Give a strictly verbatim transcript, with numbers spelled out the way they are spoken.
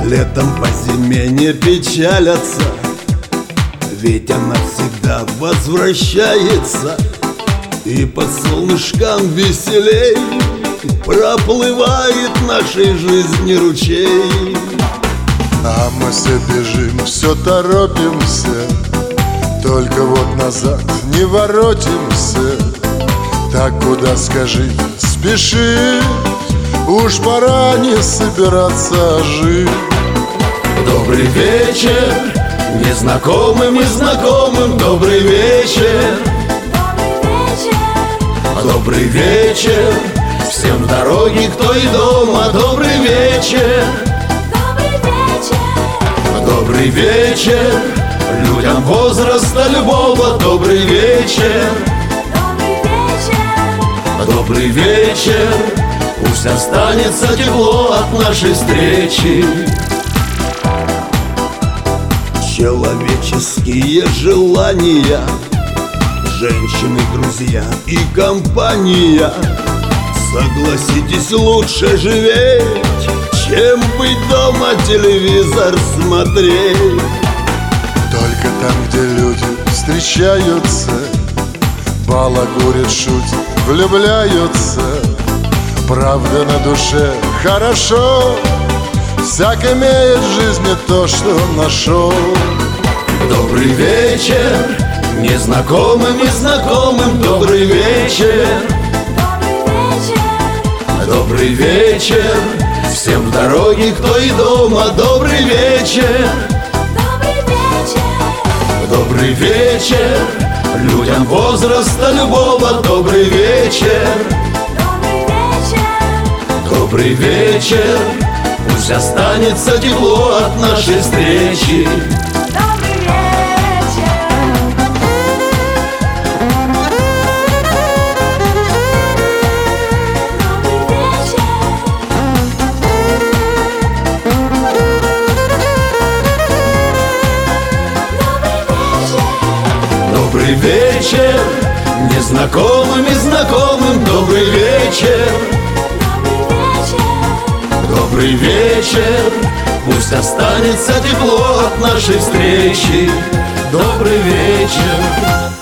Летом по зиме не печалятся, ведь она всегда возвращается. И под солнышком веселей проплывает нашей жизни ручей. А мы все бежим, все торопимся, только вот назад не воротимся. Так куда, скажи, спеши, уж пора не собираться жить. Добрый вечер, незнакомым и знакомым, добрый вечер. Добрый вечер, всем в дороге, кто и дома, добрый вечер. Добрый вечер, людям возраста любого, добрый вечер. Добрый вечер, пусть останется тепло от нашей встречи. Человеческие желания, женщины, друзья и компания. Согласитесь, лучше живеть, чем быть дома телевизор смотреть. Только там, где люди встречаются, балагурят, шутят, влюбляются. Правда на душе хорошо, всяк имеет в жизни то, что он нашел. Добрый вечер, незнакомым и знакомым, добрый вечер. Добрый вечер, всем в дороге, кто и дома, добрый вечер. Добрый вечер, людям возраста любого, добрый вечер. Добрый вечер, пусть останется тепло от нашей встречи. Добрый вечер, незнакомым и знакомым, добрый вечер. Добрый вечер, пусть останется тепло от нашей встречи. Добрый вечер.